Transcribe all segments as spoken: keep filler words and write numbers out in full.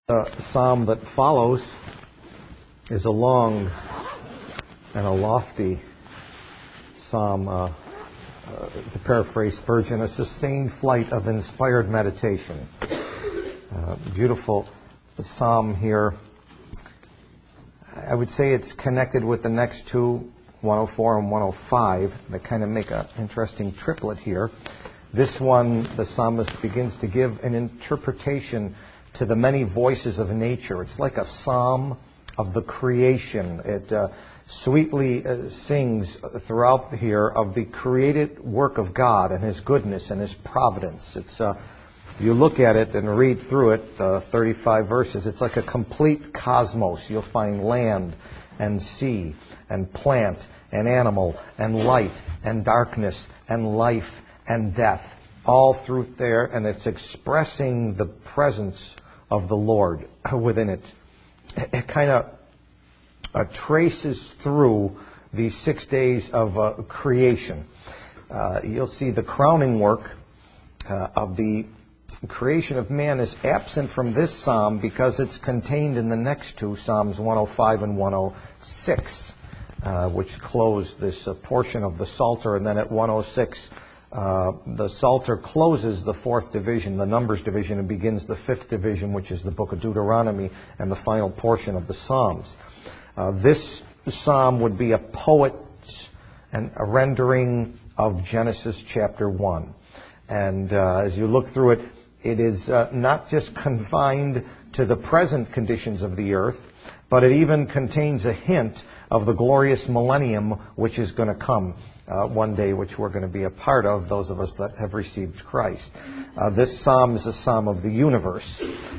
The psalm that follows is a long and a lofty psalm, uh, uh, to paraphrase Spurgeon, a sustained flight of inspired meditation. Uh, beautiful psalm here. I would say it's connected with the next two, one oh four and one oh five, that kind of make an interesting triplet here. This one, the psalmist begins to give an interpretation to the many voices of nature. It's like a psalm of the creation. It uh, sweetly uh, sings throughout here of the created work of God and His goodness and His providence. It's uh, you look at it and read through it, uh, thirty-five verses. It's like a complete cosmos. You'll find land and sea and plant and animal and light and darkness and life and death, all through there, and it's expressing the presence of the Lord within it. It kind of uh, traces through these six days of uh, creation. Uh, you'll see the crowning work uh, of the creation of man is absent from this psalm because it's contained in the next two, Psalms one oh five and one oh six, uh, which close this uh, portion of the Psalter, and then at one oh six, Uh, the Psalter closes the fourth division, the Numbers division, and begins the fifth division, which is the book of Deuteronomy and the final portion of the Psalms. Uh, this psalm would be a poet's and a rendering of Genesis chapter one. And uh, as you look through it, it is uh, not just confined to the present conditions of the earth, but it even contains a hint of the glorious millennium which is going to come uh, one day, which we're going to be a part of, those of us that have received Christ. Uh, this psalm is a psalm of the universe,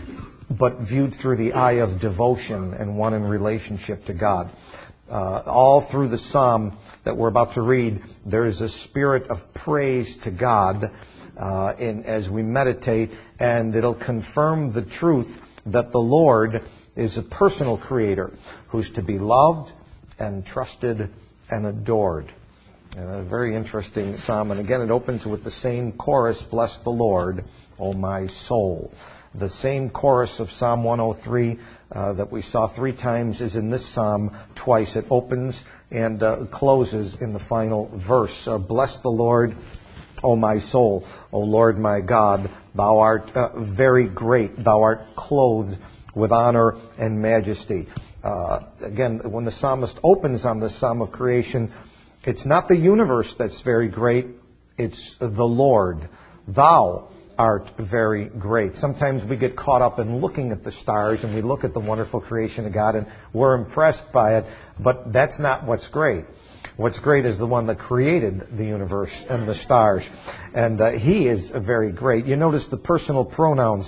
but viewed through the eye of devotion and one in relationship to God. Uh, all through the psalm that we're about to read, there is a spirit of praise to God uh, in, as we meditate, and it'll confirm the truth that the Lord is a personal creator who's to be loved and trusted and adored. Uh, a very interesting psalm. And again, it opens with the same chorus, "Bless the Lord, O my soul." The same chorus of Psalm one oh three uh, that we saw three times is in this psalm twice. It opens and uh, closes in the final verse. Uh, "Bless the Lord, O my soul. O Lord my God, thou art uh, very great. Thou art clothed with honor and majesty." Uh, again, when the psalmist opens on this psalm of creation, it's not the universe that's very great, it's the Lord. Thou art very great. Sometimes we get caught up in looking at the stars and we look at the wonderful creation of God and we're impressed by it, but that's not what's great. What's great is the one that created the universe and the stars. And uh, He is very great. You notice the personal pronouns,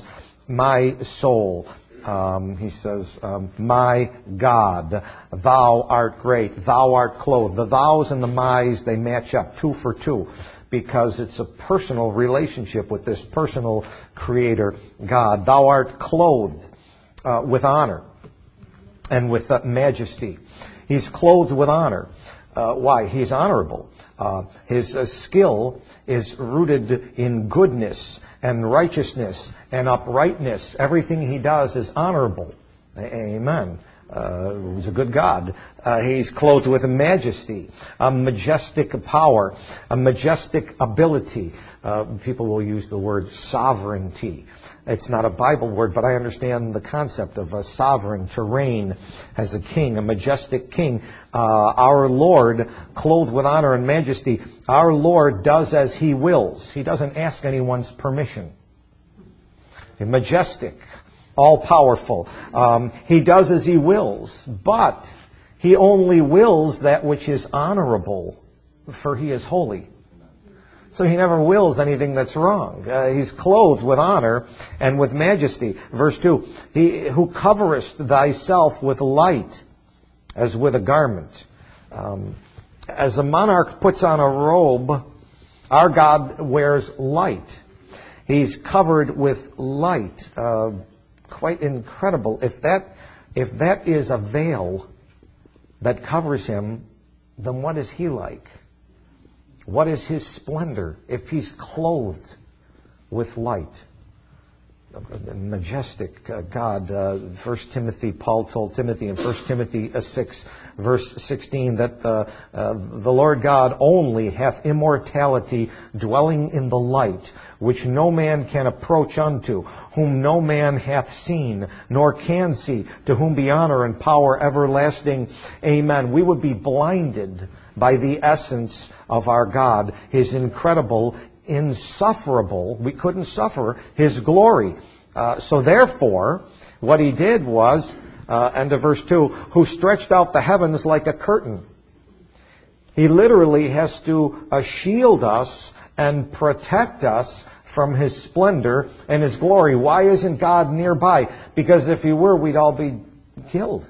my soul. Um, he says, um, my God, thou art great, thou art clothed. The thous and the my's, they match up two for two because it's a personal relationship with this personal creator, God. Thou art clothed uh, with honor and with uh, majesty. He's clothed with honor. Uh, why? He's honorable. Uh, his uh, skill is rooted in goodness and righteousness and uprightness. Everything He does is honorable. Amen. Uh, he's a good God. Uh, he's clothed with a majesty, a majestic power, a majestic ability. Uh, people will use the word sovereignty. It's not a Bible word, but I understand the concept of a sovereign, to reign as a king, a majestic king. Uh, our Lord, clothed with honor and majesty, our Lord does as He wills. He doesn't ask anyone's permission. Majestic, all-powerful. Um, he does as He wills, but He only wills that which is honorable, for He is holy. So He never wills anything that's wrong. Uh, he's clothed with honor and with majesty. Verse two, He who coverest thyself with light as with a garment. Um, as a monarch puts on a robe, our God wears light. He's covered with light. Uh, quite incredible. If that, if that is a veil that covers Him, then what is He like? What is His splendor if He's clothed with light? majestic uh, God. Uh, First Timothy, Paul told Timothy in First Timothy uh, six, verse sixteen, that uh, uh, the Lord God only hath immortality, dwelling in the light, which no man can approach unto, whom no man hath seen, nor can see, to whom be honor and power everlasting. Amen. We would be blinded by the essence of our God, His incredible, insufferable, we couldn't suffer His glory. Uh, so therefore, what He did was, uh, end of verse two, who stretched out the heavens like a curtain. He literally has to uh, shield us and protect us from His splendor and His glory. Why isn't God nearby? Because if He were, we'd all be killed.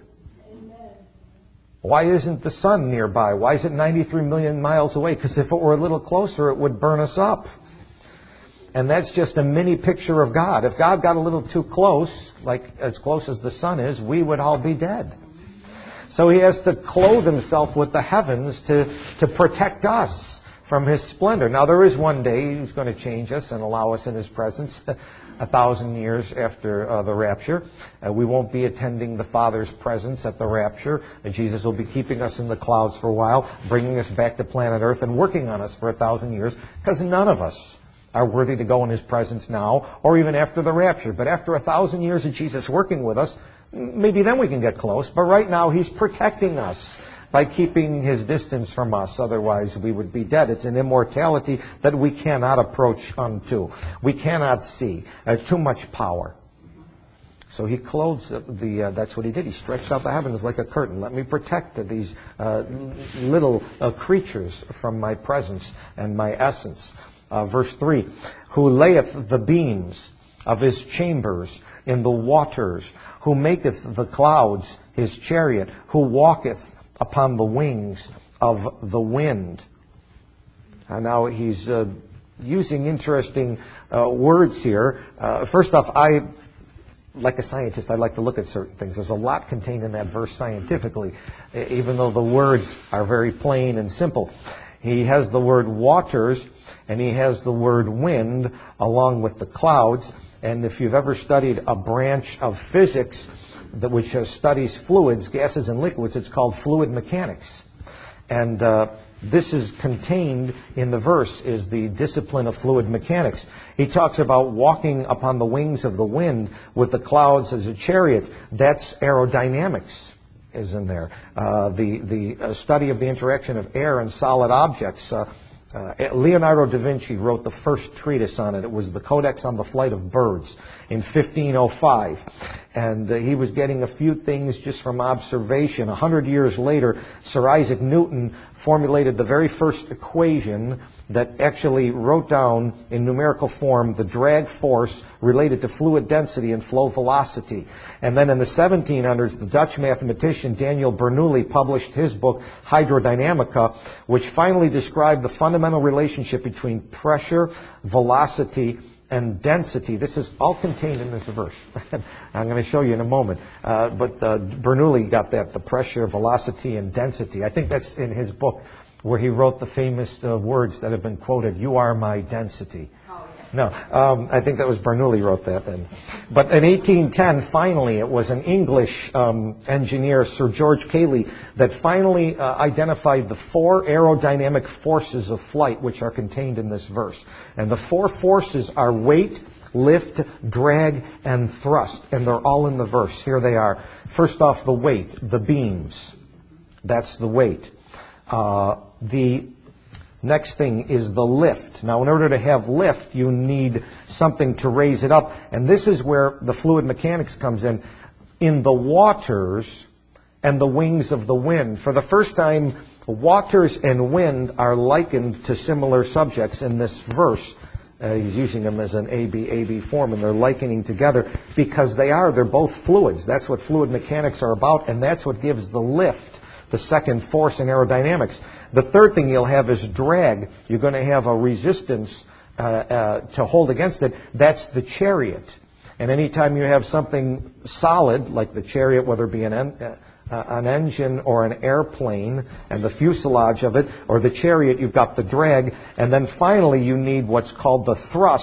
Why isn't the sun nearby? Why is it ninety-three million miles away? Because if it were a little closer, it would burn us up. And that's just a mini picture of God. If God got a little too close, like as close as the sun is, we would all be dead. So He has to clothe Himself with the heavens to, to protect us from His splendor. Now, there is one day He's going to change us and allow us in His presence. A thousand years after uh, the rapture. Uh, we won't be attending the Father's presence at the rapture. Uh, Jesus will be keeping us in the clouds for a while, bringing us back to planet Earth and working on us for a thousand years, because none of us are worthy to go in His presence now or even after the rapture. But after a thousand years of Jesus working with us, maybe then we can get close. But right now He's protecting us by keeping His distance from us. Otherwise, we would be dead. It's an immortality that we cannot approach unto. We cannot see. Uh, too much power. So He clothes the, the uh, that's what He did. He stretched out the heavens like a curtain. Let me protect these uh, little uh, creatures from my presence and my essence. Uh, verse three, who layeth the beams of His chambers in the waters, who maketh the clouds His chariot, who walketh upon the wings of the wind. And now he's uh, using interesting uh, words here. Uh, first off, I, like a scientist, I like to look at certain things. There's a lot contained in that verse scientifically, even though the words are very plain and simple. He has the word waters, and he has the word wind, along with the clouds. And if you've ever studied a branch of physics, that which uh, studies fluids, gases, and liquids, it's called fluid mechanics. And uh, this is contained in the verse, is the discipline of fluid mechanics. He talks about walking upon the wings of the wind with the clouds as a chariot. That's aerodynamics is in there. Uh, the the uh, study of the interaction of air and solid objects. Uh, Uh, Leonardo da Vinci wrote the first treatise on it. It was the Codex on the Flight of Birds in fifteen oh five. And uh, he was getting a few things just from observation. A hundred years later, Sir Isaac Newton formulated the very first equation that actually wrote down in numerical form the drag force related to fluid density and flow velocity. And then in the seventeen hundreds, the Dutch mathematician Daniel Bernoulli published his book, Hydrodynamica, which finally described the fundamental relationship between pressure, velocity, and density. This is all contained in this verse. I'm going to show you in a moment. Uh, but uh, Bernoulli got that, the pressure, velocity, and density. I think that's in his book where he wrote the famous uh, words that have been quoted, "You are my density." Oh, yeah. No, um, I think that was Bernoulli wrote that then. But in eighteen ten, finally, it was an English um, engineer, Sir George Cayley, that finally uh, identified the four aerodynamic forces of flight, which are contained in this verse. And the four forces are weight, lift, drag, and thrust. And they're all in the verse. Here they are. First off, the weight, the beams. That's the weight. Uh, the next thing is the lift. Now, in order to have lift, you need something to raise it up. And this is where the fluid mechanics comes in. In the waters and the wings of the wind. For the first time, waters and wind are likened to similar subjects in this verse. Uh, he's using them as an A B A B form, and they're likening together because they are. They're both fluids. That's what fluid mechanics are about, and that's what gives the lift, the second force in aerodynamics. The third thing you'll have is drag. You're going to have a resistance uh, uh, to hold against it. That's the chariot. And anytime you have something solid, like the chariot, whether it be an, en- uh, an engine or an airplane, and the fuselage of it, or the chariot, you've got the drag. And then finally you need what's called the thrust.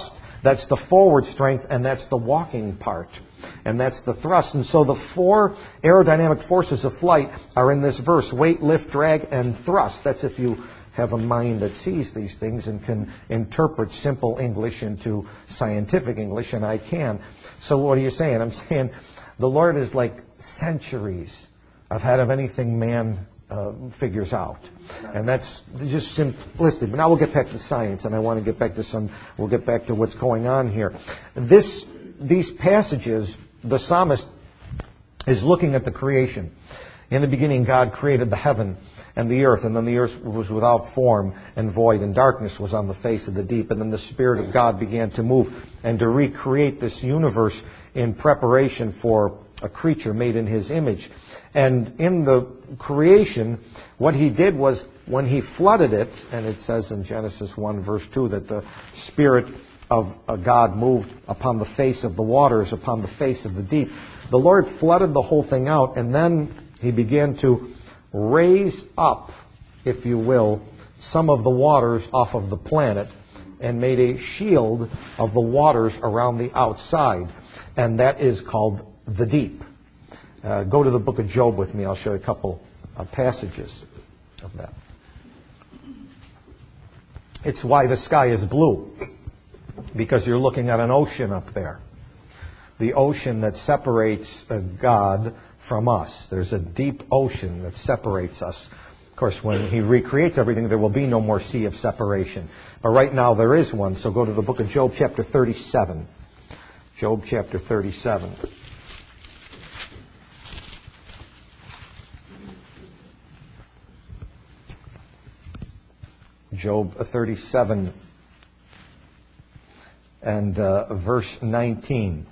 That's the forward strength, and that's the walking part. And that's the thrust. And so the four aerodynamic forces of flight are in this verse: weight, lift, drag, and thrust. That's if you have a mind that sees these things and can interpret simple English into scientific English, and I can. So what are you saying? I'm saying the Lord is like centuries ahead of anything man uh, figures out. And that's just simplistic. But now we'll get back to science, and I want to get back to some, we'll get back to what's going on here. This, these passages, the psalmist is looking at the creation. In the beginning, God created the heaven and the earth, and then the earth was without form and void, and darkness was on the face of the deep. And then the Spirit of God began to move and to recreate this universe in preparation for a creature made in His image. And in the creation, what He did was, when He flooded it, and it says in Genesis one verse two that the Spirit of God moved upon the face of the waters, upon the face of the deep. The Lord flooded the whole thing out, and then He began to raise up, if you will, some of the waters off of the planet and made a shield of the waters around the outside. And that is called the deep. Uh, go to the book of Job with me. I'll show you a couple of passages of that. It's why the sky is blue, because you're looking at an ocean up there. The ocean that separates uh, God from us. There's a deep ocean that separates us. Of course, when He recreates everything, there will be no more sea of separation. But right now there is one. So go to the book of Job chapter thirty-seven. Job chapter thirty-seven. Job thirty-seven and uh, verse nineteen.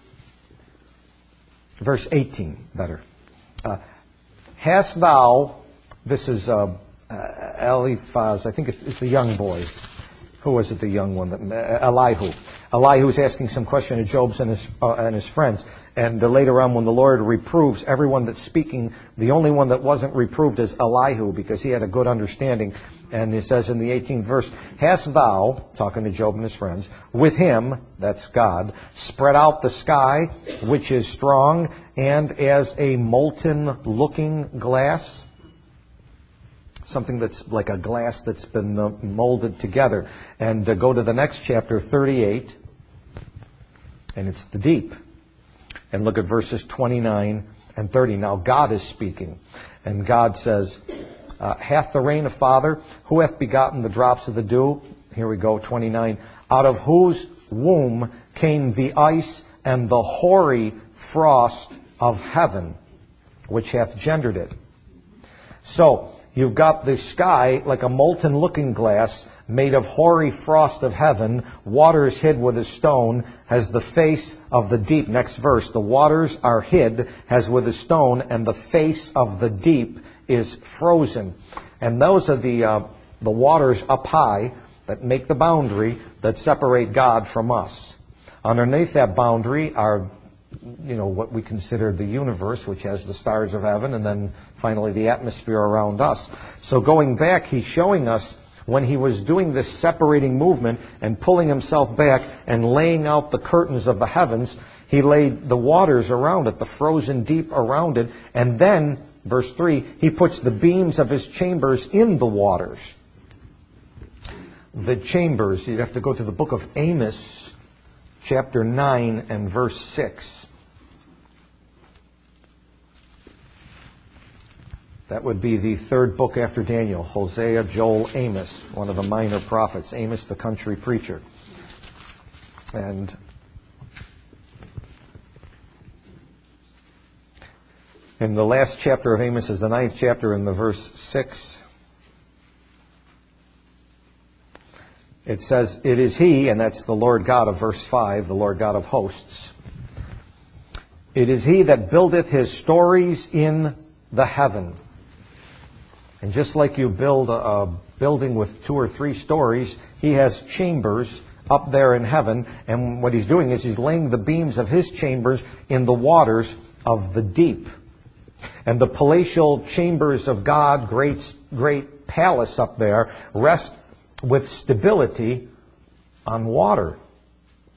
Verse eighteen, better. Uh, Hast thou, this is uh, uh, Eliphaz, I think it's, it's the young boy. Who was it, the young one? Uh, Elihu. Elihu is asking some question to Job and his, uh, and his friends. And uh, later on, when the Lord reproves everyone that's speaking, the only one that wasn't reproved is Elihu, because he had a good understanding. And it says in the eighteenth verse, Hast thou, talking to Job and his friends, with him, that's God, spread out the sky, which is strong, and as a molten looking glass? Something that's like a glass that's been uh, molded together. And uh, go to the next chapter, thirty-eight, and it's the deep. And look at verses twenty-nine and thirty. Now God is speaking. And God says, uh, Hath the rain a father? Who hath begotten the drops of the dew? Here we go, twenty-nine. Out of whose womb came the ice and the hoary frost of heaven, which hath gendered it? So, you've got the sky like a molten looking glass made of hoary frost of heaven, waters hid with a stone, has the face of the deep. Next verse, the waters are hid as with a stone, and the face of the deep is frozen. And those are the uh, the waters up high that make the boundary that separate God from us. Underneath that boundary are, you know, what we consider the universe, which has the stars of heaven, and then finally the atmosphere around us. So going back, He's showing us when He was doing this separating movement and pulling Himself back and laying out the curtains of the heavens, He laid the waters around it, the frozen deep around it, and then, verse three, He puts the beams of His chambers in the waters. The chambers, you'd have to go to the book of Amos, chapter nine and verse six. That would be the third book after Daniel. Hosea, Joel, Amos, one of the minor prophets. Amos, the country preacher. And in the last chapter of Amos is the ninth chapter, in the verse six. It says, It is He, and that's the Lord God of verse five, the Lord God of hosts. It is He that buildeth His stories in the heaven. And just like you build a, a building with two or three stories, He has chambers up there in heaven. And what He's doing is He's laying the beams of His chambers in the waters of the deep. And the palatial chambers of God, great, great palace up there, rest with stability on water.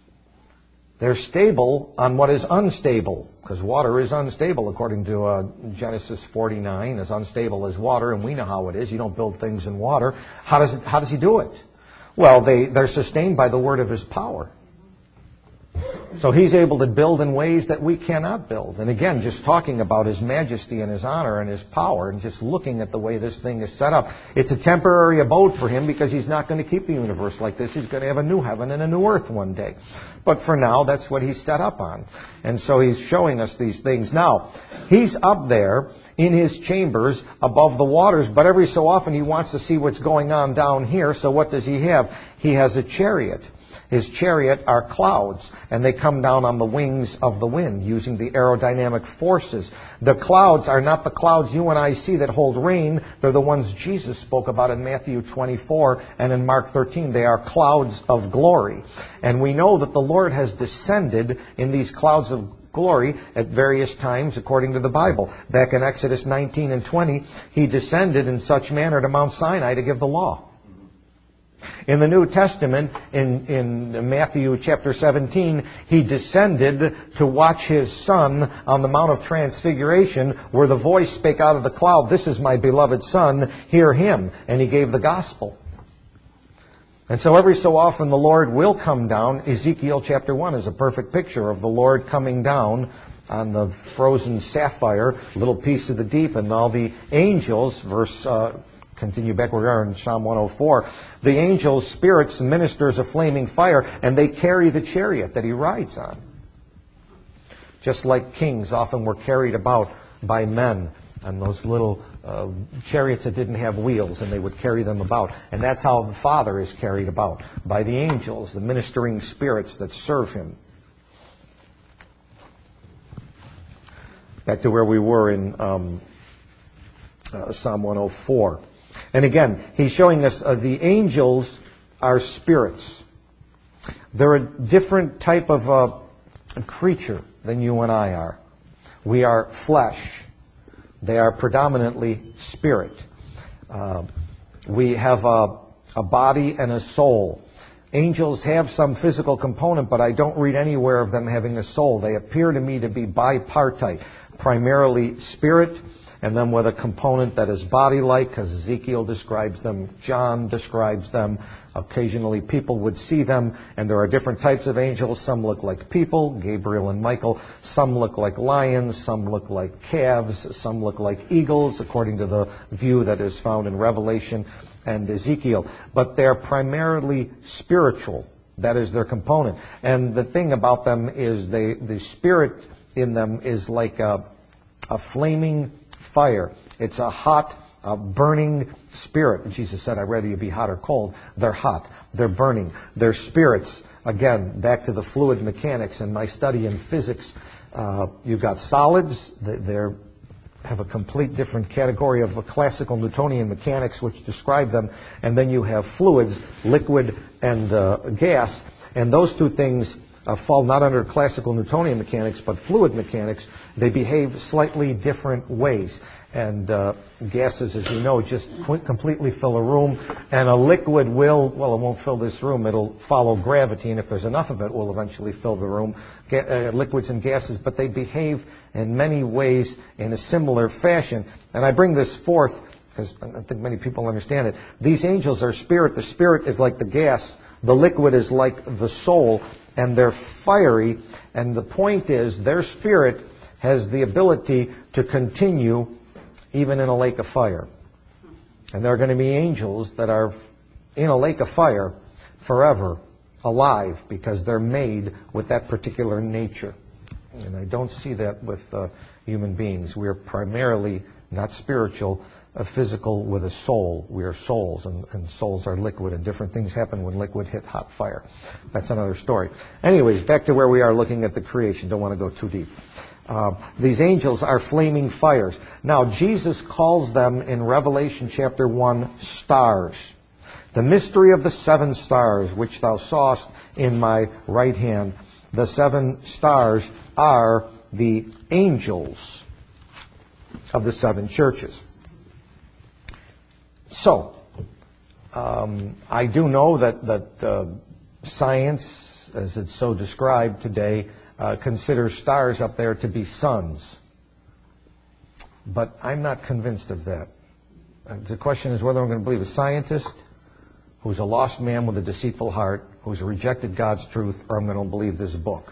They're stable on what is unstable, because water is unstable according to uh, Genesis forty-nine, as unstable as water, and we know how it is. You don't build things in water. How does it, how does he do it? Well, they, they're sustained by the word of his power. So he's able to build in ways that we cannot build. And again, just talking about his majesty and his honor and his power, and just looking at the way this thing is set up, it's a temporary abode for him, because he's not going to keep the universe like this. He's going to have a new heaven and a new earth one day. But for now, that's what he's set up on. And so he's showing us these things. Now, he's up there in his chambers above the waters, but every so often he wants to see what's going on down here. So what does he have? He has a chariot. His chariot are clouds, and they come down on the wings of the wind using the aerodynamic forces. The clouds are not the clouds you and I see that hold rain. They're the ones Jesus spoke about in Matthew twenty-four and in Mark thirteen. They are clouds of glory. And we know that the Lord has descended in these clouds of glory at various times according to the Bible. Back in Exodus nineteen and twenty, he descended in such manner to Mount Sinai to give the law. In the New Testament, in, in Matthew chapter seventeen, he descended to watch his Son on the Mount of Transfiguration, where the voice spake out of the cloud, "This is my beloved Son, hear him." And he gave the gospel. And so every so often the Lord will come down. Ezekiel chapter one is a perfect picture of the Lord coming down on the frozen sapphire, little piece of the deep, and all the angels, verse... Uh, Continue back where we are in Psalm one oh four. The angels, spirits, ministers of flaming fire, and they carry the chariot that he rides on. Just like kings often were carried about by men on those little uh, chariots that didn't have wheels, and they would carry them about. And that's how the Father is carried about, by the angels, the ministering spirits that serve him. Back to where we were in um, uh, Psalm one oh four. And again, he's showing us uh, the angels are spirits. They're a different type of uh, creature than you and I are. We are flesh. They are predominantly spirit. Uh, we have a, a body and a soul. Angels have some physical component, but I don't read anywhere of them having a soul. They appear to me to be bipartite, primarily spirit, and then with a component that is body-like, because Ezekiel describes them, John describes them. Occasionally people would see them, and there are different types of angels. Some look like people, Gabriel and Michael. Some look like lions. Some look like calves. Some look like eagles, according to the view that is found in Revelation and Ezekiel. But they're primarily spiritual. That is their component. And the thing about them is they, the spirit in them is like a, a flaming fire. It's a hot, a burning spirit. Jesus said, "I'd rather you be hot or cold." They're hot. They're burning. They're spirits. Again, back to the fluid mechanics and my study in physics. Uh, you've got solids. They have a complete different category of classical Newtonian mechanics, which describe them. And then you have fluids, liquid and uh, gas. And those two things Uh, fall not under classical Newtonian mechanics, but fluid mechanics. They behave slightly different ways. And uh, gases, as you know, just qu- completely fill a room. And a liquid will, well, it won't fill this room. It'll follow gravity, and if there's enough of it, it will eventually fill the room. Ga- uh, liquids and gases, but they behave in many ways in a similar fashion. And I bring this forth because I think many people understand it. These angels are spirit. The spirit is like the gas. The liquid is like the soul. And they're fiery, and the point is their spirit has the ability to continue even in a lake of fire. And there are going to be angels that are in a lake of fire forever, alive, because they're made with that particular nature. And I don't see that with uh, human beings. We are primarily not spiritual, a physical with a soul. We are souls, and, and souls are liquid, and different things happen when liquid hit hot fire. That's another story. Anyways, back to where we are looking at the creation. Don't want to go too deep. Uh, these angels are flaming fires. Now, Jesus calls them in Revelation chapter one stars. The mystery of the seven stars, which thou sawest in my right hand. The seven stars are the angels of the seven churches. So, um, I do know that, that uh, science as it's so described today, uh, considers stars up there to be suns. But I'm not convinced of that. Uh, the question is whether I'm going to believe a scientist who's a lost man with a deceitful heart, who's rejected God's truth, or I'm going to believe this book.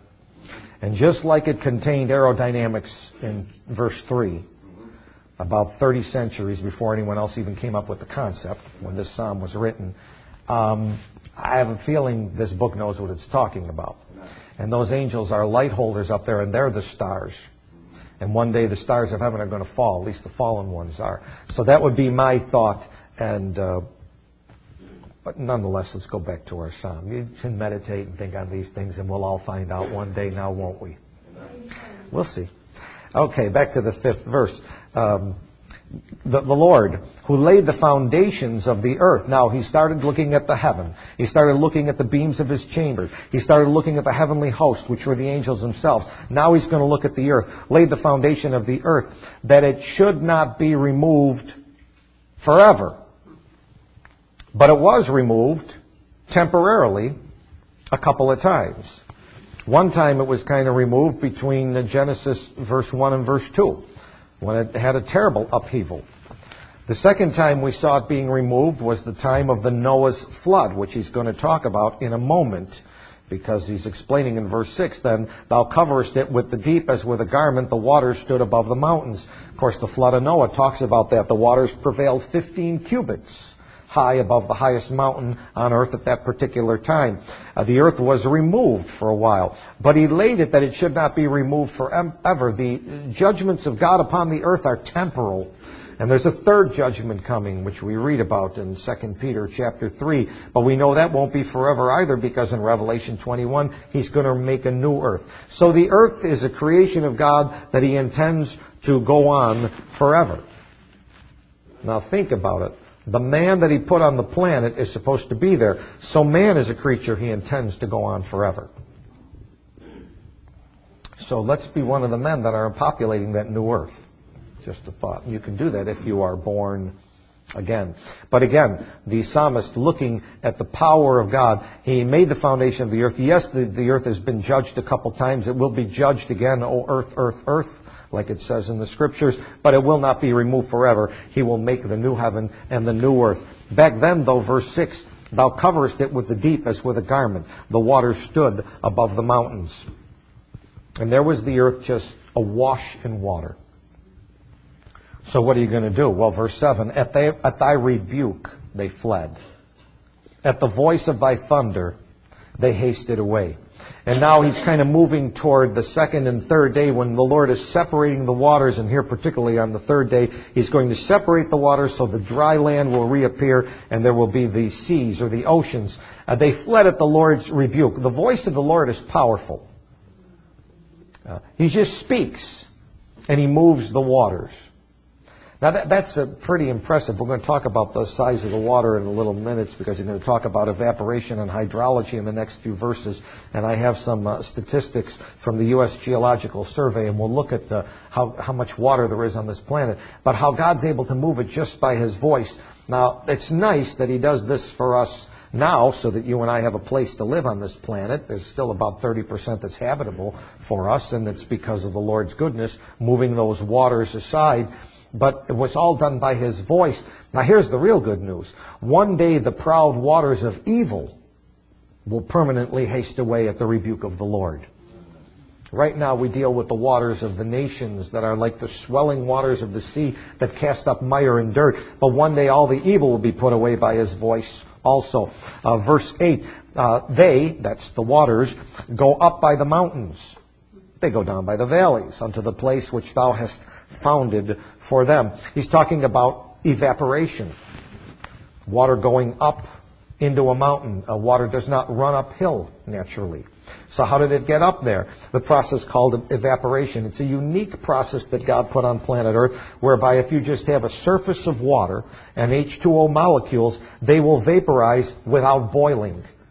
And just like it contained aerodynamics in verse three, about thirty centuries before anyone else even came up with the concept, when this psalm was written, um, I have a feeling this book knows what it's talking about. And those angels are light holders up there, and they're the stars. And one day the stars of heaven are going to fall, at least the fallen ones are. So that would be my thought. And uh, but nonetheless, let's go back to our psalm. You can meditate and think on these things, and we'll all find out one day now, won't we? We'll see. Okay, back to the fifth verse. Um, the, the Lord, who laid the foundations of the earth. Now, he started looking at the heaven. He started looking at the beams of his chamber. He started looking at the heavenly host, which were the angels themselves. Now he's going to look at the earth. Laid the foundation of the earth, that it should not be removed forever. But it was removed temporarily a couple of times. One time it was kind of removed between Genesis verse one and verse two, when it had a terrible upheaval. The second time we saw it being removed was the time of the Noah's flood, which he's going to talk about in a moment, because he's explaining in verse six, then, thou coverest it with the deep as with a garment, the waters stood above the mountains. Of course, the flood of Noah talks about that. The waters prevailed fifteen cubits high above the highest mountain on earth at that particular time. Uh, the earth was removed for a while, but he laid it that it should not be removed forever. The judgments of God upon the earth are temporal. And there's a third judgment coming, which we read about in Second Peter chapter three. But we know that won't be forever either, because in Revelation twenty-one, he's going to make a new earth. So the earth is a creation of God that he intends to go on forever. Now think about it. The man that he put on the planet is supposed to be there. So man is a creature he intends to go on forever. So let's be one of the men that are populating that new earth. Just a thought. You can do that if you are born again. But again, the psalmist looking at the power of God, he made the foundation of the earth. Yes, the, the earth has been judged a couple times. It will be judged again, O earth, earth, earth, like it says in the Scriptures, but it will not be removed forever. He will make the new heaven and the new earth. Back then, though, verse six, thou coverest it with the deep as with a garment. The waters stood above the mountains. And there was the earth just awash in water. So what are you going to do? Well, verse seven, at, thy, at thy rebuke they fled. At the voice of thy thunder they hasted away. And now he's kind of moving toward the second and third day when the Lord is separating the waters. And here particularly on the third day, he's going to separate the waters so the dry land will reappear and there will be the seas or the oceans. Uh, they fled at the Lord's rebuke. The voice of the Lord is powerful. Uh, he just speaks and he moves the waters. Now, that, that's a pretty impressive. We're going to talk about the size of the water in a little minutes, because we're going to talk about evaporation and hydrology in the next few verses. And I have some uh, statistics from the U S Geological Survey, and we'll look at uh, how, how much water there is on this planet, but how God's able to move it just by his voice. Now, it's nice that he does this for us now so that you and I have a place to live on this planet. There's still about thirty percent that's habitable for us, and it's because of the Lord's goodness moving those waters aside. But it was all done by his voice. Now here's the real good news. One day the proud waters of evil will permanently haste away at the rebuke of the Lord. Right now we deal with the waters of the nations that are like the swelling waters of the sea that cast up mire and dirt. But one day all the evil will be put away by his voice also. Uh, verse eight, uh, they, that's the waters, go up by the mountains. They go down by the valleys unto the place which thou hast founded for them. He's talking about evaporation. Water going up into a mountain. Uh, water does not run uphill naturally. So how did it get up there? The process called evaporation. It's a unique process that God put on planet Earth, whereby if you just have a surface of water and H two O molecules, they will vaporize without boiling.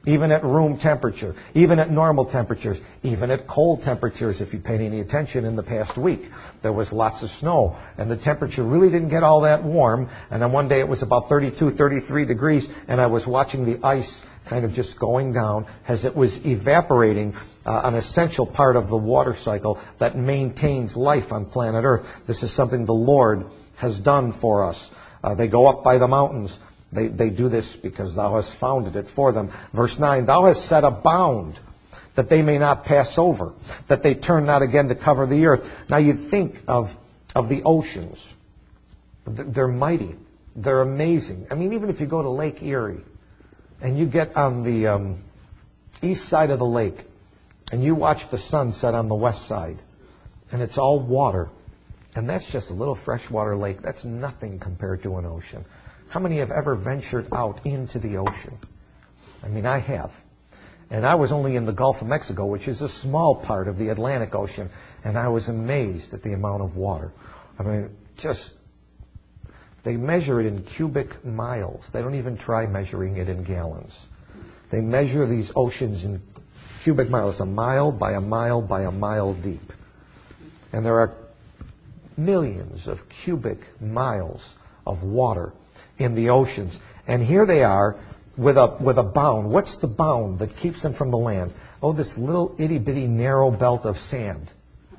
even at room temperature, even at normal temperatures, even at cold temperatures. If you paid any attention in the past week, there was lots of snow, and the temperature really didn't get all that warm. And then one day it was about thirty-two, thirty-three degrees, and I was watching the ice kind of just going down as it was evaporating, uh, an essential part of the water cycle that maintains life on planet Earth. This is something the Lord has done for us. Uh, they go up by the mountains. They, they do this because thou hast founded it for them. Verse nine, thou hast set a bound that they may not pass over, that they turn not again to cover the earth. Now you think of, of the oceans. They're mighty. They're amazing. I mean, even if you go to Lake Erie and you get on the um, east side of the lake and you watch the sun set on the west side and it's all water, and that's just a little freshwater lake. That's nothing compared to an ocean. How many have ever ventured out into the ocean? I mean, I have. And I was only in the Gulf of Mexico, which is a small part of the Atlantic Ocean, and I was amazed at the amount of water. I mean, just, they measure it in cubic miles. They don't even try measuring it in gallons. They measure these oceans in cubic miles, a mile by a mile by a mile deep. And there are millions of cubic miles of water in the oceans. And here they are with a with a bound. What's the bound that keeps them from the land? Oh, this little itty-bitty narrow belt of sand.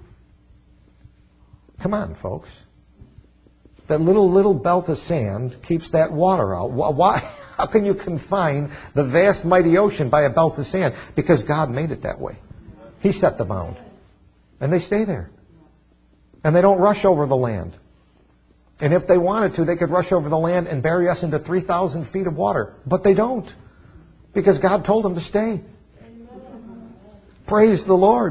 Come on, folks. That little, little belt of sand keeps that water out. Why? How can you confine the vast, mighty ocean by a belt of sand? Because God made it that way. He set the bound. And they stay there. And they don't rush over the land. And if they wanted to, they could rush over the land and bury us into three thousand feet of water. But they don't. Because God told them to stay. Praise the Lord.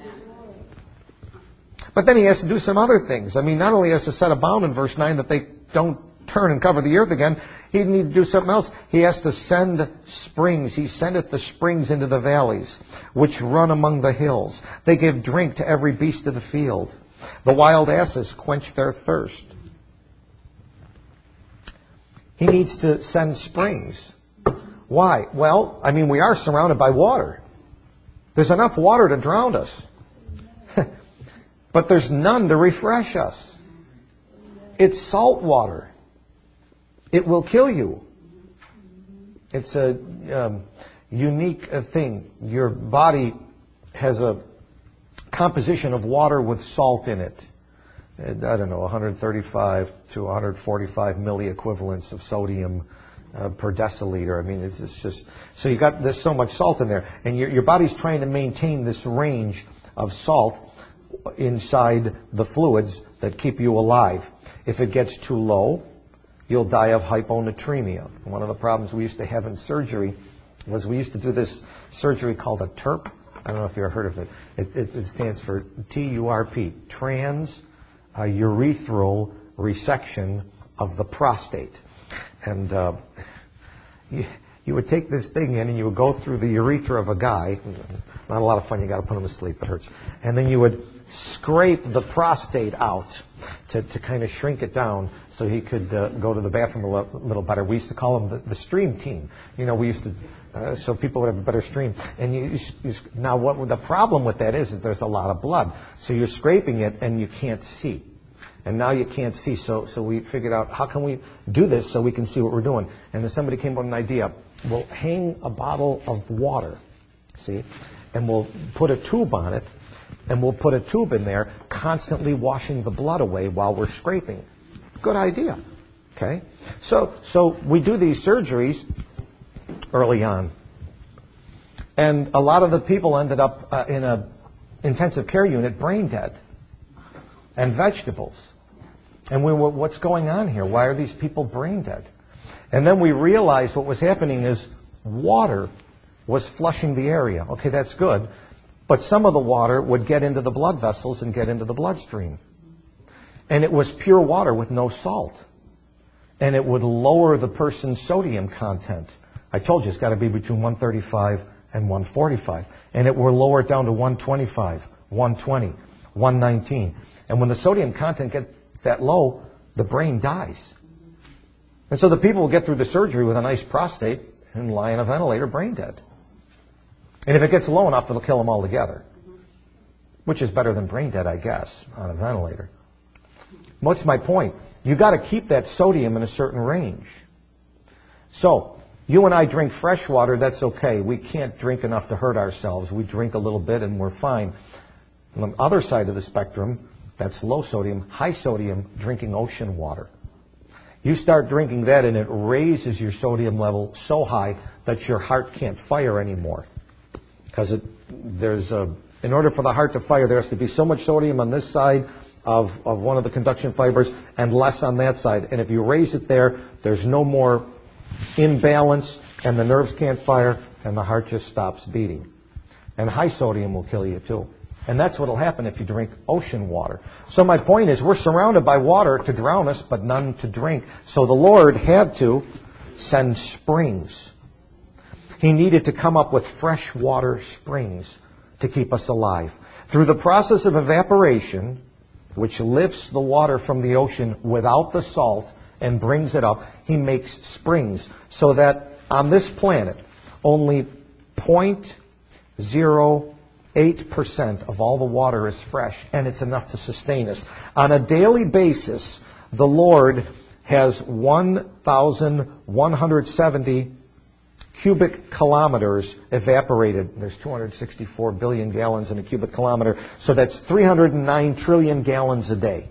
But then he has to do some other things. I mean, not only has to set a bound in verse nine that they don't turn and cover the earth again, he needs to do something else. He has to send springs. He sendeth the springs into the valleys, which run among the hills. They give drink to every beast of the field. The wild asses quench their thirst. He needs to send springs. Why? Well, I mean, we are surrounded by water. There's enough water to drown us. But there's none to refresh us. It's salt water. It will kill you. It's a um, unique uh, thing. Your body has a composition of water with salt in it. I don't know, one thirty-five to one forty-five milliequivalents of sodium uh, per deciliter. I mean, it's, it's just, so you got, there's so much salt in there. And your, your body's trying to maintain this range of salt inside the fluids that keep you alive. If it gets too low, you'll die of hyponatremia. One of the problems we used to have in surgery was we used to do this surgery called a T U R P. I don't know if you've ever heard of it. It, it, it stands for T U R P, trans uh, urethral resection of the prostate. And uh, you, you would take this thing in and you would go through the urethra of a guy. Not a lot of fun. You got to put him to sleep. It hurts. And then you would scrape the prostate out to, to kind of shrink it down so he could uh, go to the bathroom a little, little better. We used to call them the, the stream team. You know, we used to, uh, so people would have a better stream. And you, you, now what the problem with that is, is there's a lot of blood. So you're scraping it and you can't see. And now you can't see. So, so we figured out, how can we do this so we can see what we're doing? And then somebody came up with an idea. We'll hang a bottle of water, see, and we'll put a tube on it, and we'll put a tube in there, constantly washing the blood away while we're scraping. Good idea. Okay? So, so we do these surgeries early on. And a lot of the people ended up uh, in a intensive care unit brain dead. And vegetables. And we were, what's going on here? Why are these people brain dead? And then we realized what was happening is water was flushing the area. Okay, that's good. But some of the water would get into the blood vessels and get into the bloodstream. And it was pure water with no salt. And it would lower the person's sodium content. I told you it's got to be between one thirty-five and one forty-five. And it will lower it down to one twenty-five, one twenty, one nineteen. And when the sodium content gets that low, the brain dies. And so the people will get through the surgery with a nice prostate and lie on a ventilator brain dead. And if it gets low enough, it'll kill them all together. Which is better than brain dead, I guess, on a ventilator. What's my point? You've got to keep that sodium in a certain range. So, you and I drink fresh water, that's okay. We can't drink enough to hurt ourselves. We drink a little bit and we're fine. On the other side of the spectrum, that's low sodium. High sodium, drinking ocean water. You start drinking that and it raises your sodium level so high that your heart can't fire anymore. Because it, there's a, in order for the heart to fire, there has to be so much sodium on this side of, of one of the conduction fibers and less on that side. And if you raise it there, there's no more imbalance and the nerves can't fire and the heart just stops beating. And high sodium will kill you too. And that's what will happen if you drink ocean water. So my point is, we're surrounded by water to drown us, but none to drink. So the Lord had to send springs. He needed to come up with fresh water springs to keep us alive. Through the process of evaporation, which lifts the water from the ocean without the salt and brings it up, He makes springs. So that on this planet, only zero point zero eight percent of all the water is fresh, and it's enough to sustain us. On a daily basis, the Lord has one thousand one hundred seventy cubic kilometers evaporated. There's two hundred sixty-four billion gallons in a cubic kilometer, so that's three hundred nine trillion gallons a day.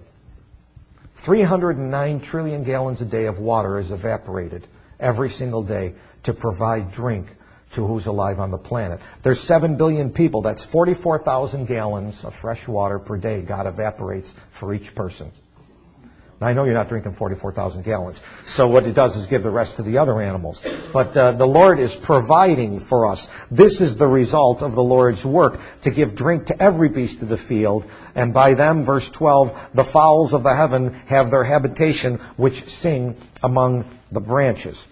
three hundred nine trillion gallons a day of water is evaporated every single day to provide drink to who's alive on the planet. There's seven billion people. That's forty-four thousand gallons of fresh water per day God evaporates for each person. Now, I know you're not drinking forty-four thousand gallons. So what it does is give the rest to the other animals. But uh, the Lord is providing for us. This is the result of the Lord's work, to give drink to every beast of the field. And by them, verse twelve, the fowls of the heaven have their habitation, which sing among the branches.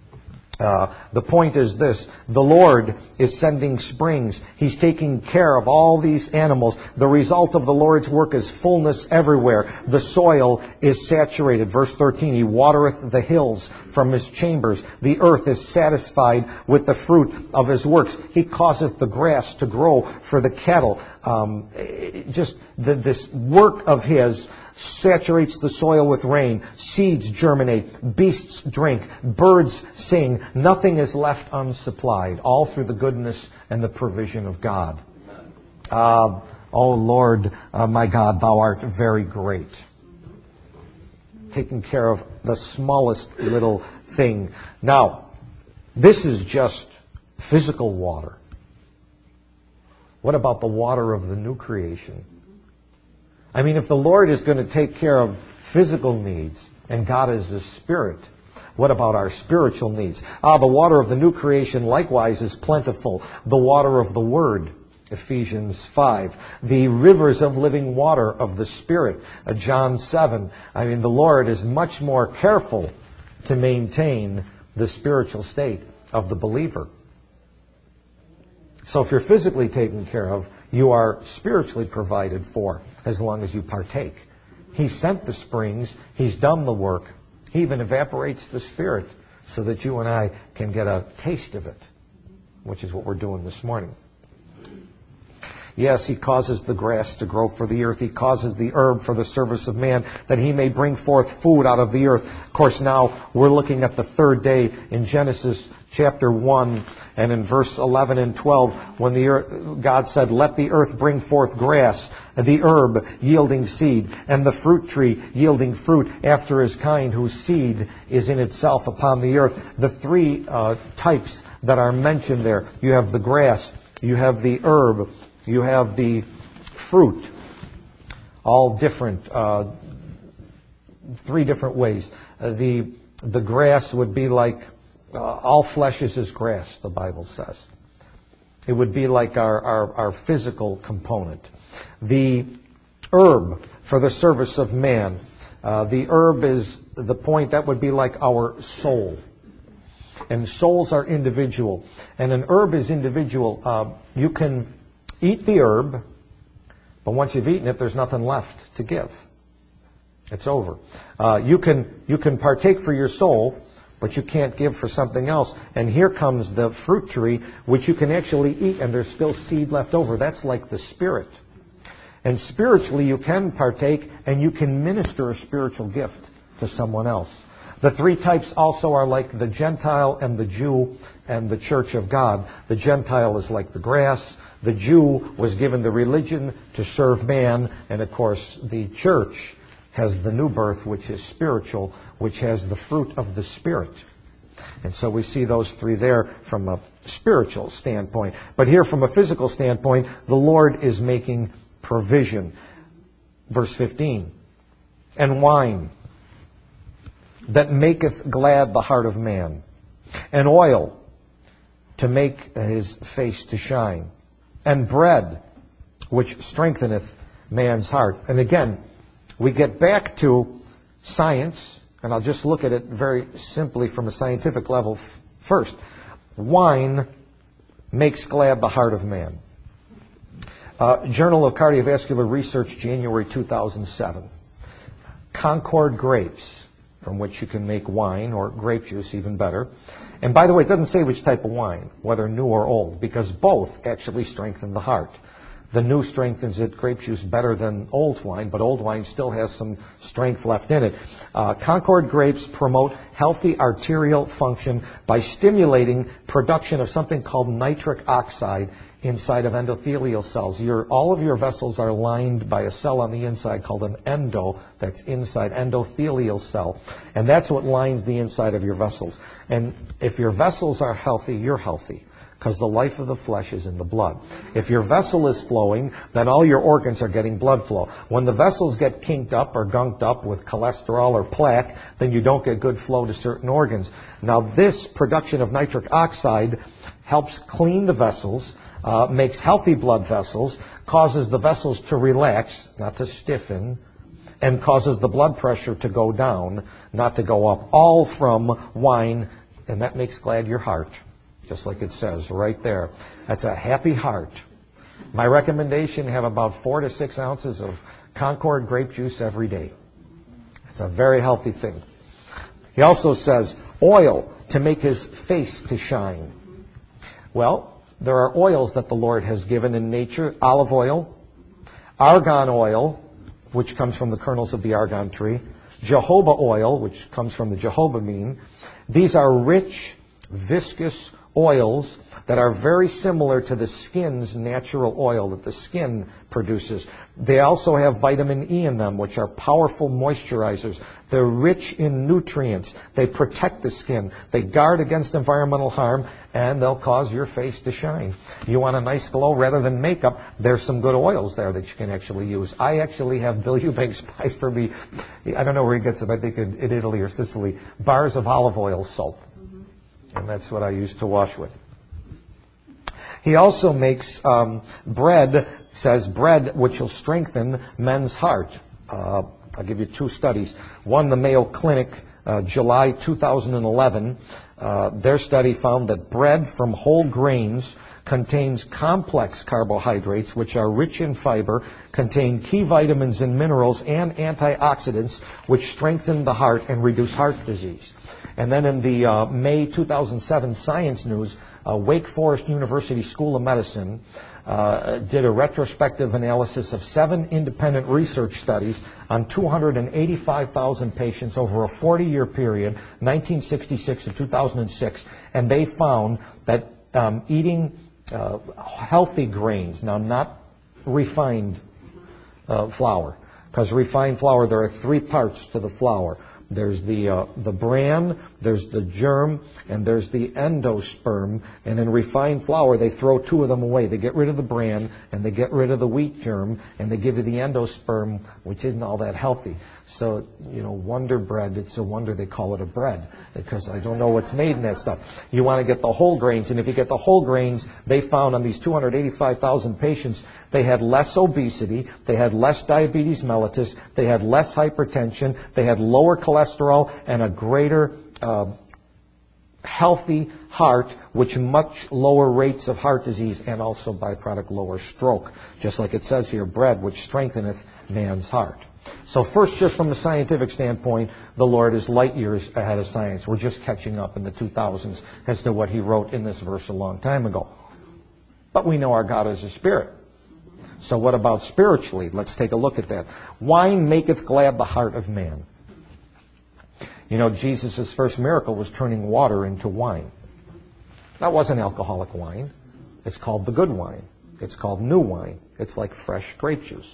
Uh, the point is this: the Lord is sending springs. He's taking care of all these animals. The result of the Lord's work is fullness everywhere. The soil is saturated. Verse thirteen, He watereth the hills from His chambers. The earth is satisfied with the fruit of His works. He causeth the grass to grow for the cattle. Um, just the, this work of His saturates the soil with rain. Seeds germinate. Beasts drink. Birds sing. Nothing is left unsupplied. All through the goodness and the provision of God. Uh, oh Lord, uh, my God, Thou art very great. Taking care of the smallest little thing. Now, this is just physical water. What about the water of the new creation? I mean, if the Lord is going to take care of physical needs, and God is a spirit, what about our spiritual needs? Ah, the water of the new creation likewise is plentiful. The water of the Word, Ephesians five. The rivers of living water of the Spirit, uh, John seven. I mean, the Lord is much more careful to maintain the spiritual state of the believer. So if you're physically taken care of, you are spiritually provided for, as long as you partake. He sent the springs. He's done the work. He even evaporates the Spirit so that you and I can get a taste of it, which is what we're doing this morning. Yes, He causes the grass to grow for the earth. He causes the herb for the service of man, that he may bring forth food out of the earth. Of course, now we're looking at the third day in Genesis chapter one, and in verse eleven and twelve, when the earth, God said, "Let the earth bring forth grass, the herb yielding seed, and the fruit tree yielding fruit after his kind, whose seed is in itself upon the earth." The three uh, types that are mentioned there: you have the grass, you have the herb, you have the fruit. All different, uh, three different ways. Uh, the the grass would be like, uh, all flesh is as grass, the Bible says. It would be like our, our, our physical component. The herb for the service of man. Uh, the herb is the point that would be like our soul. And souls are individual. And an herb is individual. Uh, you can eat the herb, but once you've eaten it, there's nothing left to give. It's over. Uh, you can you can partake for your soul, but you can't give for something else. And here comes the fruit tree, which you can actually eat, and there's still seed left over. That's like the Spirit. And spiritually, you can partake, and you can minister a spiritual gift to someone else. The three types also are like the Gentile and the Jew and the Church of God. The Gentile is like the grass. The Jew was given the religion to serve man. And of course, the church has the new birth, which is spiritual, which has the fruit of the Spirit. And so we see those three there from a spiritual standpoint. But here from a physical standpoint, the Lord is making provision. Verse fifteen. And wine that maketh glad the heart of man, and oil to make his face to shine, and bread which strengtheneth man's heart. And again, we get back to science, and I'll just look at it very simply from a scientific level f- first. Wine makes glad the heart of man. Uh, Journal of Cardiovascular Research, January two thousand seven. Concord grapes, from which you can make wine, or grape juice, even better. And by the way, it doesn't say which type of wine, whether new or old, because both actually strengthen the heart. The new strengthens it, grape juice, better than old wine, but old wine still has some strength left in it. Uh, Concord grapes promote healthy arterial function by stimulating production of something called nitric oxide inside of endothelial cells. Your, all of your vessels are lined by a cell on the inside called an endo, that's inside, endothelial cell. And that's what lines the inside of your vessels. And if your vessels are healthy, you're healthy, because the life of the flesh is in the blood. If your vessel is flowing, then all your organs are getting blood flow. When the vessels get kinked up or gunked up with cholesterol or plaque, then you don't get good flow to certain organs. Now, this production of nitric oxide helps clean the vessels, uh, makes healthy blood vessels, causes the vessels to relax, not to stiffen, and causes the blood pressure to go down, not to go up, all from wine, and that makes glad your heart. Just like it says right there. That's a happy heart. My recommendation, have about four to six ounces of Concord grape juice every day. It's a very healthy thing. He also says oil to make his face to shine. Well, there are oils that the Lord has given in nature. Olive oil, argan oil, which comes from the kernels of the argan tree, jojoba oil, which comes from the jojoba bean. These are rich, viscous oils that are very similar to the skin's natural oil that the skin produces. They also have vitamin E in them, which are powerful moisturizers. They're rich in nutrients. They protect the skin. They guard against environmental harm, and they'll cause your face to shine. You want a nice glow rather than makeup, there's some good oils there that you can actually use. I actually have Bill Eubank spice for me. I don't know where he gets it, I think in, in Italy or Sicily. Bars of olive oil soap. And that's what I used to wash with. He also makes um, bread, says bread which will strengthen men's heart. Uh, I'll give you two studies. One, the Mayo Clinic, uh, July two thousand eleven. Uh, their study found that bread from whole grains contains complex carbohydrates, which are rich in fiber, contain key vitamins and minerals, and antioxidants, which strengthen the heart and reduce heart disease. And then in the uh, May two thousand seven Science News, uh, Wake Forest University School of Medicine uh, did a retrospective analysis of seven independent research studies on two hundred eighty-five thousand patients over a forty-year period, nineteen sixty-six to two thousand six, and they found that um, eating uh, healthy grains, now not refined uh, flour, because refined flour, there are three parts to the flour. There's the uh, the bran, there's the germ, and there's the endosperm. And in refined flour, they throw two of them away. They get rid of the bran, and they get rid of the wheat germ, and they give you the endosperm, which isn't all that healthy. So, you know, Wonder Bread, it's a wonder they call it a bread, because I don't know what's made in that stuff. You want to get the whole grains, and if you get the whole grains, they found on these two hundred eighty-five thousand patients, they had less obesity, they had less diabetes mellitus, they had less hypertension, they had lower cholesterol, and a greater uh, healthy heart, which much lower rates of heart disease, and also byproduct lower stroke. Just like it says here, bread which strengtheneth man's heart. So first, just from a scientific standpoint, the Lord is light years ahead of science. We're just catching up in the two thousands as to what he wrote in this verse a long time ago. But we know our God is a spirit. So what about spiritually? Let's take a look at that. Wine maketh glad the heart of man. You know, Jesus' first miracle was turning water into wine. That wasn't alcoholic wine. It's called the good wine. It's called new wine. It's like fresh grape juice.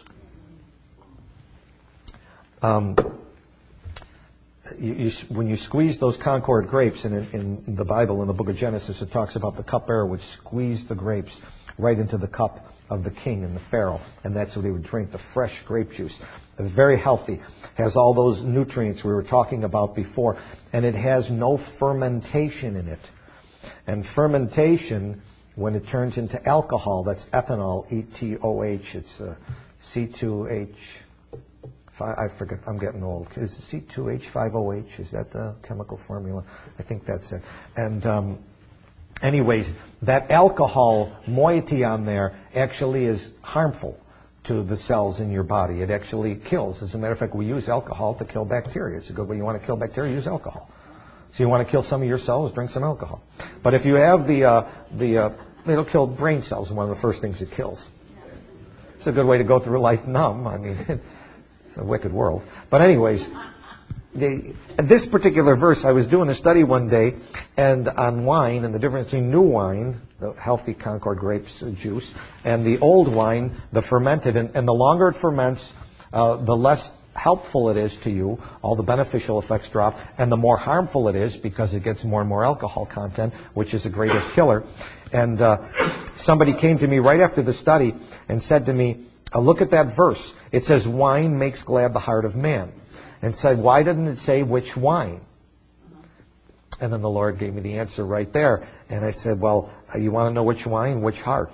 Um, you, you, when you squeeze those Concord grapes, and in, in the Bible, in the book of Genesis, it talks about the cupbearer would squeeze the grapes right into the cup of the king and the pharaoh, and that's what he would drink, the fresh grape juice. It's very healthy, has all those nutrients we were talking about before, and it has no fermentation in it. And fermentation, when it turns into alcohol, that's ethanol, E T O H, it's uh, C two H, I forget, I'm getting old. Is it C two H five O H? Is that the chemical formula? I think that's it. And um, anyways, that alcohol moiety on there actually is harmful to the cells in your body. It actually kills. As a matter of fact, we use alcohol to kill bacteria. It's a good way. You want to kill bacteria, use alcohol. So you want to kill some of your cells, drink some alcohol. But if you have the, uh, the uh, it'll kill brain cells, one of the first things it kills. It's a good way to go through life numb. I mean, it's a wicked world. But anyways, the, this particular verse, I was doing a study one day and on wine and the difference between new wine, the healthy Concord grapes juice, and the old wine, the fermented. And, and the longer it ferments, uh, the less helpful it is to you. All the beneficial effects drop. And the more harmful it is because it gets more and more alcohol content, which is a greater killer. And uh, somebody came to me right after the study and said to me, uh, look at that verse. It says, wine makes glad the heart of man. And said, why didn't it say which wine? And then the Lord gave me the answer right there. And I said, well, you want to know which wine? Which heart?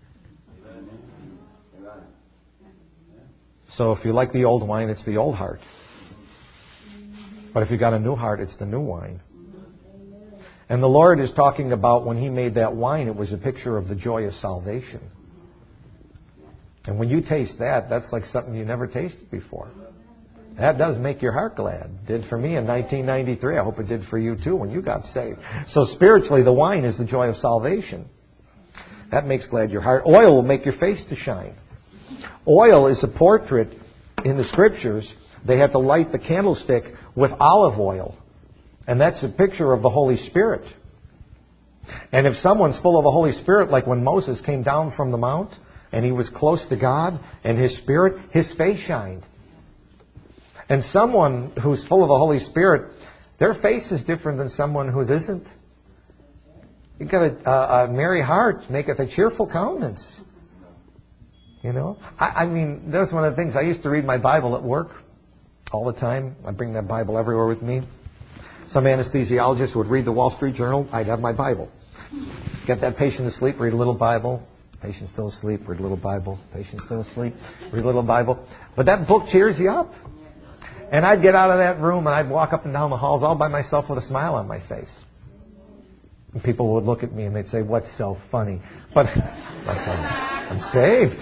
So if you like the old wine, it's the old heart. But if you got a new heart, it's the new wine. And the Lord is talking about when he made that wine, it was a picture of the joy of salvation. And when you taste that, that's like something you never tasted before. That does make your heart glad. Did for me in nineteen ninety-three. I hope it did for you too when you got saved. So spiritually, the wine is the joy of salvation. That makes glad your heart. Oil will make your face to shine. Oil is a portrait in the scriptures. They had to light the candlestick with olive oil. And that's a picture of the Holy Spirit. And if someone's full of the Holy Spirit, like when Moses came down from the mount and he was close to God and his Spirit, his face shined. And someone who's full of the Holy Spirit, their face is different than someone who isn't. You've got a, a, a merry heart, maketh a cheerful countenance. You know? I, I mean, that's one of the things. I used to read my Bible at work all the time. I bring that Bible everywhere with me. Some anesthesiologist would read the Wall Street Journal. I'd have my Bible. Get that patient asleep, read a little Bible. Patient still asleep, read a little Bible. Patient still asleep, read a little Bible. But that book cheers you up. And I'd get out of that room and I'd walk up and down the halls all by myself with a smile on my face. And people would look at me and they'd say, what's so funny? But I said, I'm saved.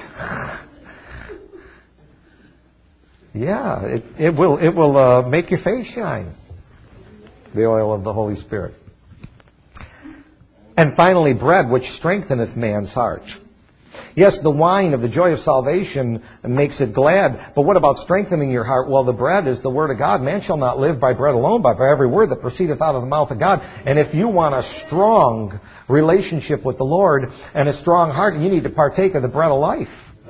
Yeah, it, it will, it will uh, make your face shine. The oil of the Holy Spirit. And finally, bread, which strengtheneth man's heart. Yes, the wine of the joy of salvation makes it glad. But what about strengthening your heart? Well, the bread is the Word of God. Man shall not live by bread alone, but by every word that proceedeth out of the mouth of God. And if you want a strong relationship with the Lord and a strong heart, you need to partake of the bread of life.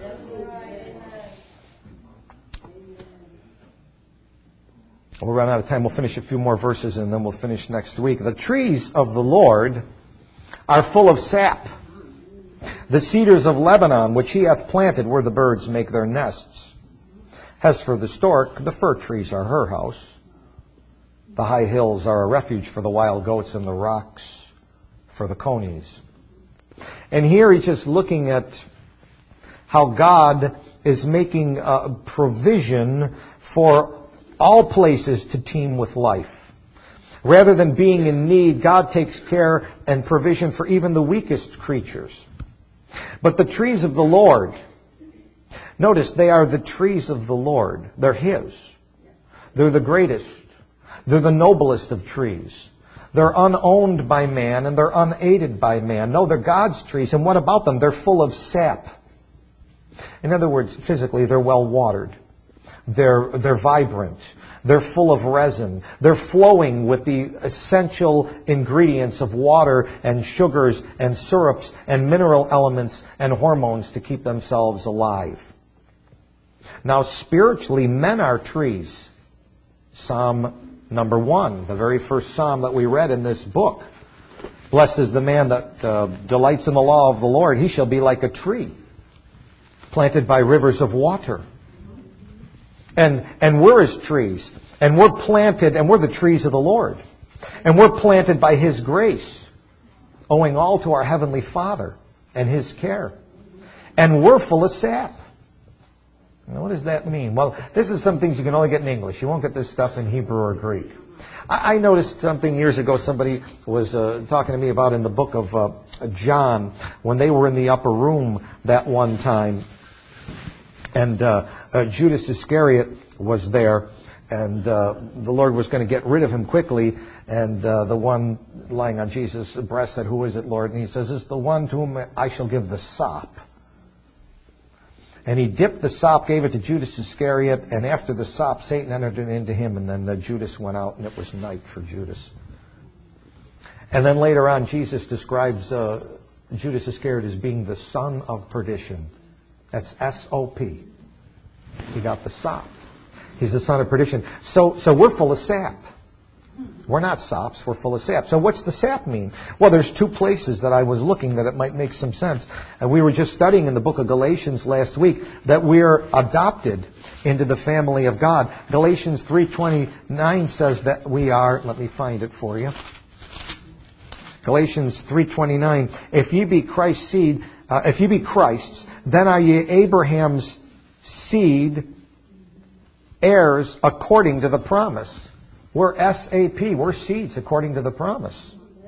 We'll run out of time. We'll finish a few more verses and then we'll finish next week. The trees of the Lord are full of sap. The cedars of Lebanon, which he hath planted, where the birds make their nests. As for the stork, the fir trees are her house. The high hills are a refuge for the wild goats, and the rocks for the conies. And here he's just looking at how God is making a provision for all places to teem with life. Rather than being in need, God takes care and provision for even the weakest creatures. But the trees of the Lord, Notice, they are the trees of the Lord. They're His. They're the greatest. They're the noblest of trees. They're unowned by man and they're unaided by man. No, they're God's trees. And what about them? They're full of sap. In other words, physically, they're well watered. They're, they're vibrant. They're full of resin. They're flowing with the essential ingredients of water and sugars and syrups and mineral elements and hormones to keep themselves alive. Now, spiritually, men are trees. Psalm number one, the very first psalm that we read in this book. Blessed is the man that uh, delights in the law of the Lord. He shall be like a tree planted by rivers of water. And, and we're His trees. And we're planted, and we're the trees of the Lord. And we're planted by His grace, owing all to our Heavenly Father and His care. And we're full of sap. Now, what does that mean? Well, this is some things you can only get in English. You won't get this stuff in Hebrew or Greek. I, I noticed something years ago somebody was uh, talking to me about in the book of uh, John, when they were in the upper room that one time. And uh, uh, Judas Iscariot was there, and uh, the Lord was going to get rid of him quickly. And uh, the one lying on Jesus' breast said, "Who is it, Lord?" And he says, "It's the one to whom I shall give the sop." And he dipped the sop, gave it to Judas Iscariot, and after the sop, Satan entered into him, and then uh, Judas went out, and it was night for Judas. And then later on, Jesus describes uh, Judas Iscariot as being the son of perdition. That's S O P. He got the sop. He's the son of perdition. So, so we're full of sap. We're not sops. We're full of sap. So what's the sap mean? Well, there's two places that I was looking that it might make some sense. And we were just studying in the book of Galatians last week that we're adopted into the family of God. Galatians three twenty-nine says that we are, let me find it for you. Galatians three twenty-nine, if ye be Christ's seed, uh, if ye be Christ's, then are ye Abraham's seed, heirs according to the promise. We're S A P. We're seeds according to the promise.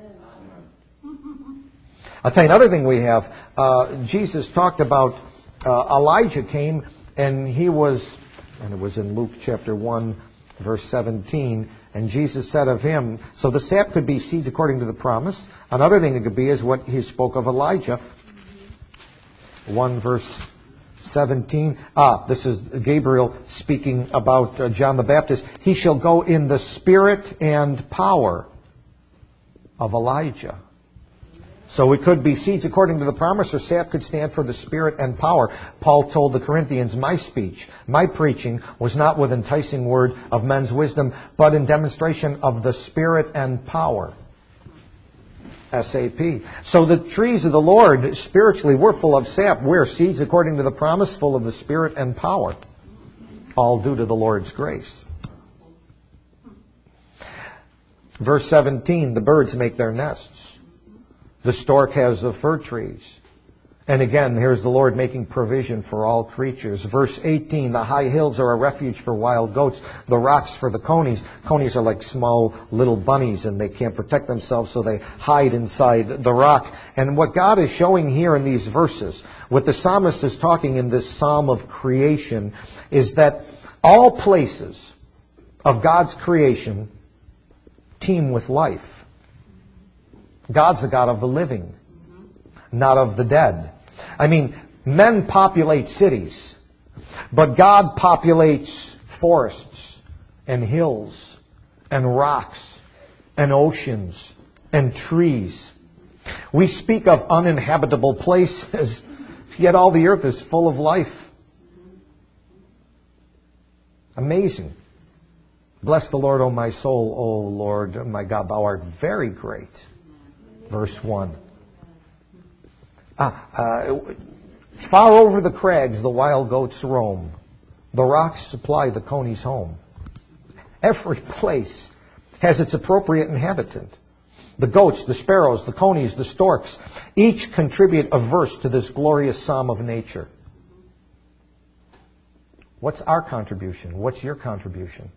I'll tell you another thing we have. Uh, Jesus talked about uh, Elijah came and he was, and it was in Luke chapter one, verse seventeen, and Jesus said of him, so the sap could be seeds according to the promise. Another thing it could be is what he spoke of Elijah. one verse seventeen. Ah, this is Gabriel speaking about uh, John the Baptist. He shall go in the spirit and power of Elijah. So it could be seeds according to the promise, or sap could stand for the spirit and power. Paul told the Corinthians, my speech, my preaching was not with enticing word of men's wisdom, but in demonstration of the spirit and power. S A P. So the trees of the Lord, spiritually, we're full of sap. We're seeds according to the promise, full of the Spirit and power. All due to the Lord's grace. Verse seventeen, the birds make their nests. The stork has the fir trees. And again, here's the Lord making provision for all creatures. Verse eighteen, the high hills are a refuge for wild goats, the rocks for the conies. Conies are like small little bunnies, and they can't protect themselves, so they hide inside the rock. And what God is showing here in these verses, what the psalmist is talking in this psalm of creation, is that all places of God's creation teem with life. God's the God of the living, not of the dead. I mean, men populate cities, but God populates forests and hills and rocks and oceans and trees. We speak of uninhabitable places, yet all the earth is full of life. Amazing. Bless the Lord, O my soul, O Lord, my God, thou art very great. Verse one. Ah, uh, far over the crags the wild goats roam. The rocks supply the conies home. Every place has its appropriate inhabitant. The goats, the sparrows, the conies, the storks, each contribute a verse to this glorious psalm of nature. What's our contribution? What's your contribution?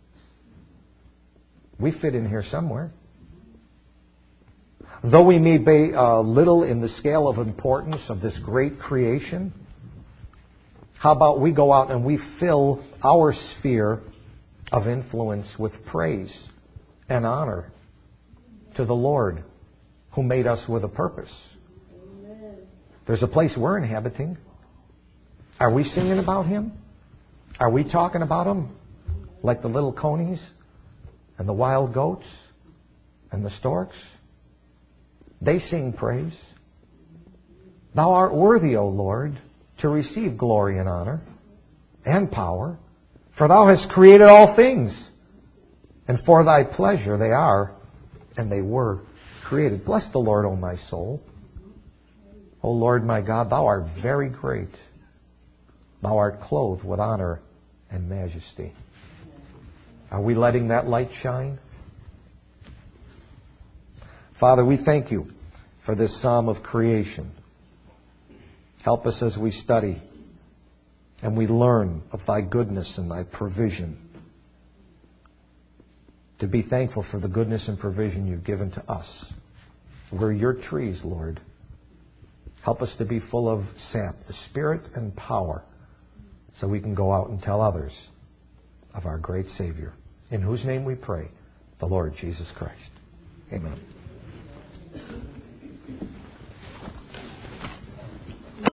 We fit in here somewhere. Though we may be uh, little in the scale of importance of this great creation, How about we go out and we fill our sphere of influence with praise and honor to the Lord who made us with a purpose? Amen. There's a place we're inhabiting. Are we singing about Him? Are we talking about Him like the little conies and the wild goats and the storks? They sing praise. Thou art worthy, O Lord, to receive glory and honor and power, for Thou hast created all things, and for Thy pleasure they are, and they were created. Bless the Lord, O my soul. O Lord my God, Thou art very great. Thou art clothed with honor and majesty. Are we letting that light shine? Father, we thank You for this psalm of creation. Help us as we study and we learn of Thy goodness and Thy provision, to be thankful for the goodness and provision You've given to us. We're Your trees, Lord. Help us to be full of sap, the Spirit and power, so we can go out and tell others of our great Savior, in whose name we pray, the Lord Jesus Christ. Amen.